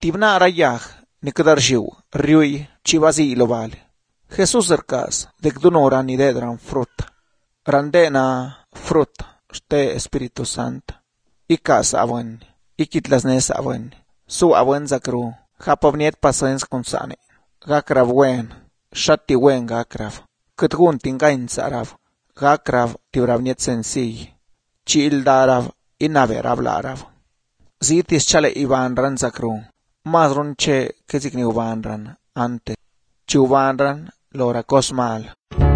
Tibna rayaj, nikdarshiw, riuy, chivazi lo vale. Jesús cercas, de gdunora ni dedran fruta. Randena fruta, ste Espíritu Santo. Ikas abuen, ikitlasnes abuen. Su abuen zakru, japavniet pasens konsane. Gakrav wen, shati wen gakrav. Këtgun tingain sarav. Gakrav tiuravniet sencillo. Chil darav, inaverav larav. Zitis chale ivanran zakru. Madrun che kezikni uvanran ante. Chuvanran lora kosmal.